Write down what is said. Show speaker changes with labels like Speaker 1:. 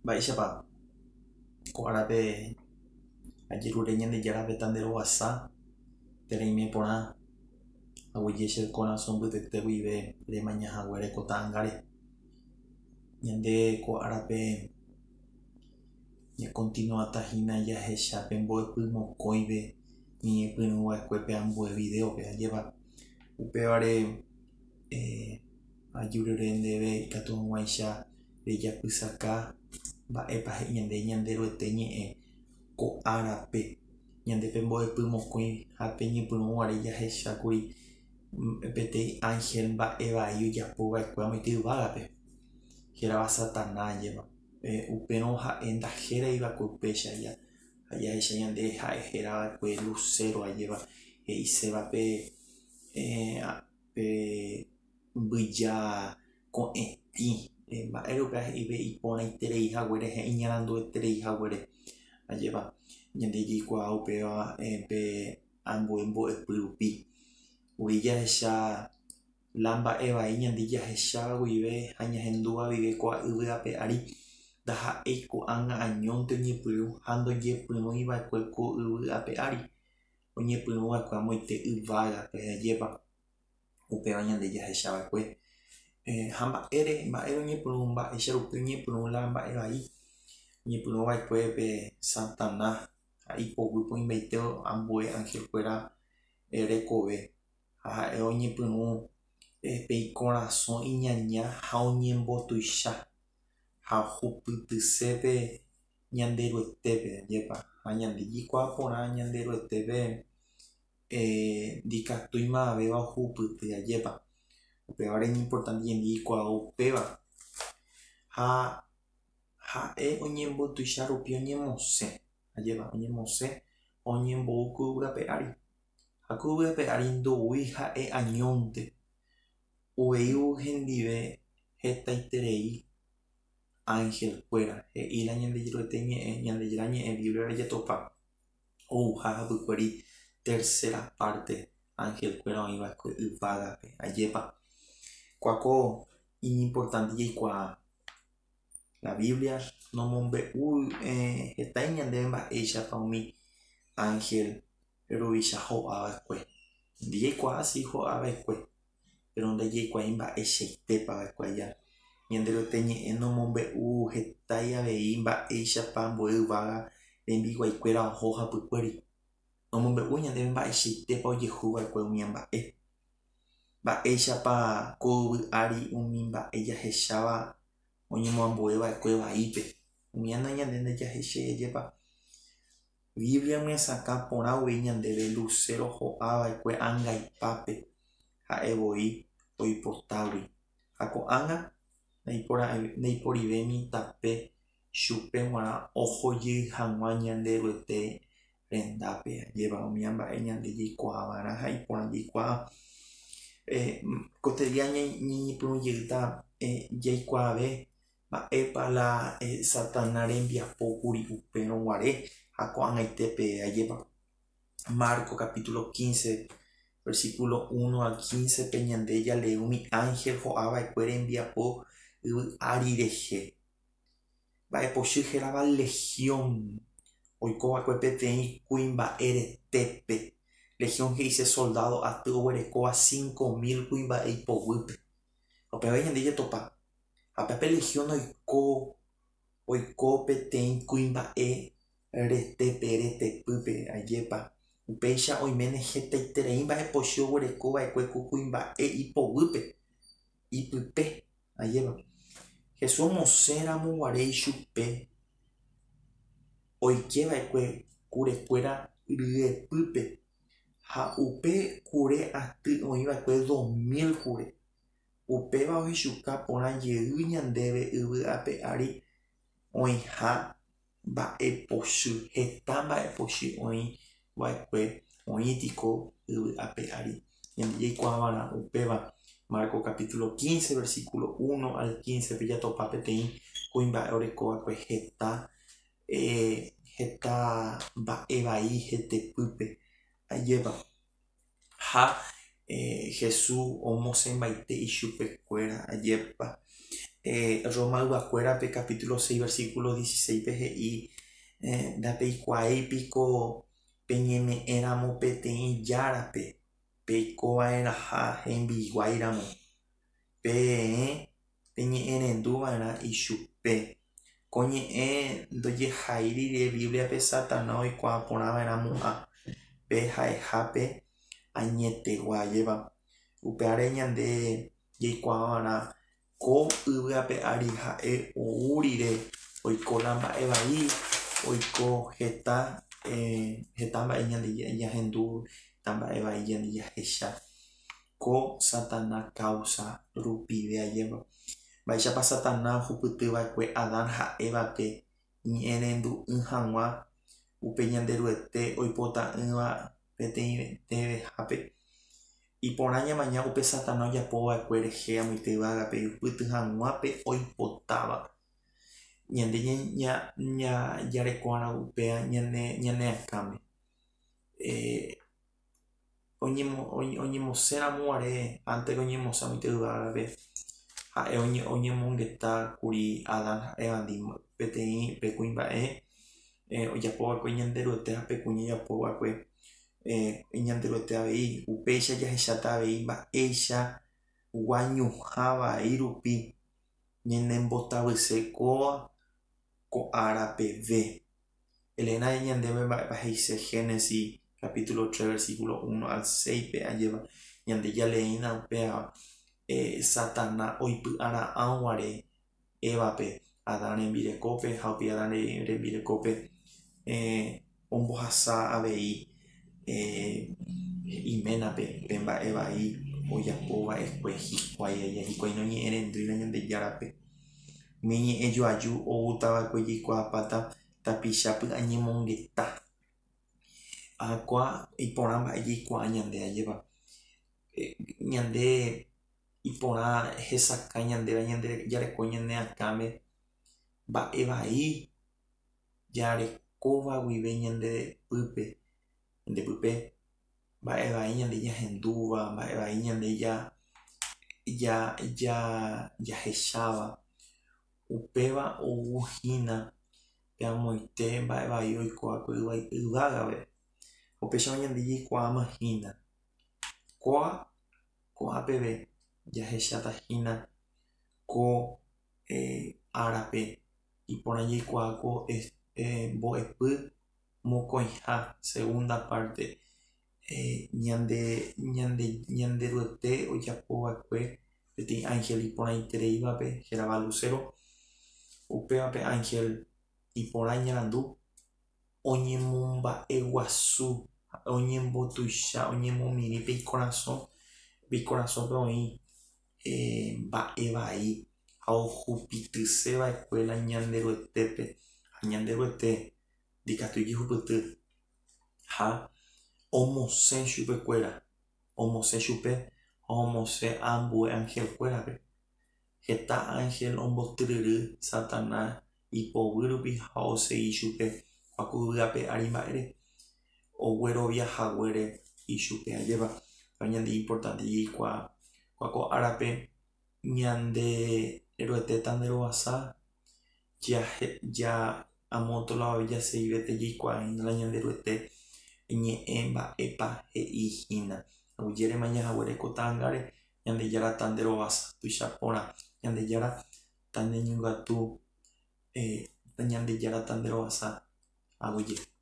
Speaker 1: Mba'éichapa ko árape ajerure Ñandejárape tanderovasa tereime porã aguyje che korasõ mbytete guive remañahaguére ko ta'ãngáre. Ñande ko árape continuatahína jahecha pe mbo'epy mokõive ñeñepyrũva'ekuépe ambue videope ajépa upévare ajurere ndéve ikatu hag̃uáicha rejapysaka mba'épa he'i ñande ñande ro'ete ñe'ẽ ko árape ñande pe mbo'epy mokõi ha peñepyrũguare jahechákuri peteĩ ángel mba'e vai ojapova'ekue amoite yvágape hérava Satanásjeva upérõ ha'e ndahéraivako upéicha ha jahecha ñande ha'e hérava'ekue Lucero he'iseva pe mbyja ko'ẽtĩ mba'érupi he'ive iporãitereihaguére iñaranduetereihaguére ajépa ñande jaikuaa upéva pe ambue mbo'epy rupi ui jahecha la mba'e vai ñande jahecháva guive ha ñahendúva guive ko yvyrape ári ndaha'éi ko'ág̃a añónte oñepyrũ ha ndojepyrũiva'ekue ko yvy'ápe ári oñepyrũva'ekue amoite yvágape ajépa upéva ñande jahechava'ekue ha mba'ére oñepyrũ mba'éicharupi oñepyrũ la mba'e vai oñepyrũva'ekue pe Satanás ha ipoguýpe oimbaite ambue ángelkuéra rekove ha ha'e oñepyrũ pe ikorasõ iñaña ha oñembotuicha ha hupytysépe ñande ro'etépe ajépa ha ñande jaikuaa porã ñande ro'etépe ndikatúimaveva ohupyty ajépa upévare importante ñande jaikuaa upéva ha ha'e oñembotuicha rupi oñemosẽ ajépa oñemosẽ oñembou ku yvyrape ári ha ku yvyrape ári ndoúi ha'e añónte oĩvo hendive hetaiterei ángelkuéra he'ína ñande ro'ete ñe'ẽ ñandejéra ñe'ẽ Biblia rejatopa ouha hapykuéri tercera parte ángelkuéra oĩva'ekue yvágape ajépa kuako importante jaikuaa la Biblia nomombe'u hetái ñandéve mba'éichapa umi ángel ruvicha ho'ava'ekue jaikuaa asi ho'ava'ekue pero ndajaikuái mba'eichaitépava'ekue aja ñande ro'ete ñe'ẽ nomombe'u hetái avei mba'éichapa ambue yvága rembiguaikuéra oho hapykuéri nomombe'u ñandéve mba'eichaitépa ojehuva'ekue umi amba'e mba'éichapa ko yvy ári umi mba'e jahecháva oñemoambueva'ekue vaípe umiana ñande ndajahechái ajépa Biblia oñesakã porã avei ñandéve Lucero ho'ava'ekue ángaipápe ha'evoi oipotágui ha ko'ág̃a ndaiporivémi tape chupe g̃uarã ohojey hag̃ua ñande ro'ete rendápe ajépa umi amba'e ñande jaikuaava'erã ha iporã jaikuaa koteria ñeñepyrũjeýta jaikuaave mba'épa la Satanás rembiapókuri upérõguare ha ko'ag̃aitépe ajépa Marcos capítulo 15 versículo 1 al 15 pe ñande jale'ỹmi ángel ho'ava'ekue rembiapo yvy ári rehe mba'epochy hérava legión oikova'ekue peteĩ kuimba'e retépe legión he'ise soldado aty oguerekóva 5.000 kuimba'e ipoguýpe upévai ñande jatopa ha pépe legión oiko peteĩ kuimba'e retépe retepýpe ajépa upéicha oiméne hetaiterei mba'epochy oguerekova'ekue ku kuimba'e ipoguýpe ipype ajépa Jesús osẽramoguarei chupe oikeva'ekue kurekuéra ryepýpe ha upe kure aty oĩva'ekue 2000 kure upéva ohechuka porãjey ñandéve yvy'ápe ári oĩha mba'epochy heta mba'epochy oĩva'ekue oĩtiko yvy'ápe ári ñande jaikuaavarã upéva Marcos capítulo 15 versículo 1 al 15 pe jatopa peteĩ kuimba'e orekova'ekue heta mba'e vai hetepýpe ajépa ha Jesús omosẽmbaite ichupekuéra ajépa Roma Ubacuérape, capítulo 6, versículo 16, PGI, Dapeicuaei pico peñeme éramo peteĩ járape, peikovaeraha hembiguaíramo, peñe'ẽrenduva'erã ichupe, koñe'ẽ ndojehai rire Bibliape Satanás oikuaa porãva'erã mu'ã pe ha'ehápe añeteguajéva. Upeáre ñande jaikuaava'erã ko yvy'ápe ári ha'e ou rire oikóla mba'e vai, oiko heta mba'e ñande jahendu, heta mba'e vai ñande jahecha ko Satanás causa rupivéajéva. Mba'éichapa Satanás ohupytyva'ekue Adán ha'évape ñe'ẽrendu'ỹ hag̃ua upe ñande ryete oipota'ỹva peteĩ tevehápe. Iporã ñamaña upe Satanás ojapova'ekue rehe amoitévagape ipyty hag̃uápe oipotáva ñande ñajarekova'erã upéva ñane akãme, oñemosẽramoguare antes oñemosẽ amoite yvágape ha'e oñemongetákuri Adán ha'éva ndima peteĩ pe kuimba'e ojapova'ekue ñande ryete ha pekúñi ojapova'ekue ñande ryete avei upéicha jahecháta avei mba'éicha guañuhã vai rupi ñanembotavýse kóva ko ára peve. Elena ñandéve mba'épa he'ise Génesis capítulo 3 versículo 1 al 6 pe ajéva ñande jaleína upéva Satanás oipy'ara'ãguare Évape Adán rembirekópe ha upéi Adán rembirekópe ombohasa avei iménape pe mba'e vai ojapova'ekue hikuái noñe'ẽrendúire Ñandejárape. Umi ñe'ẽjoaju oútava'ekue jaikuaapáta tapichápy añemongeta. Akua iporã mba'e jaikuaa ñande ajéva. Ñande iporã hesakã ñandéva ñande jareko ñane akãme mba'e vai jarekóva guive ñande pype mba'e vai ñande jahendúva, mba'e vai ñande jahecháva upéva ouhína pe amoite mba'e vai oikóvakue yvágave upéicharamo ñande jaikuaamahína kóva peve jahechátahína ko árape iporã jaikuaáko mbo'epy mokõiha segunda parte ñande ryete ojapova'ekue peteĩ ángel iporãitereivape hérava Lucero upévape ángel iporã ñarandu oñemomba'eguasu oñembotuicha oñemomiri pe ikorasõpe oĩ mba'e vai ha ohupityseva'ekuéra ñande ryetépe ha ñande ryete ndikatúi jehupyty ha omosẽ chupekuéra omosẽ chupe ha omosẽ ambue ángelkuérape. Heta ángel ombotyryry Satanás ipovy rupi ha osẽi chupe ku yvy'ápe ári mba'ére ogueroviahaguére ichupe ajéva. Ñande importante jaikuaa ko árape ñande ryetéta nde rovasa amo tolavave jaseivéte jaikuaahína ñande ryete ñe'ẽ mba'épa he'ihína aguyérema ñahaguére ko ta'ãngáre Ñandejára ta nde rovasa tuichaporã Ñandejára ta nde ñongatu Ñandejára ta nde rovasa aguyje.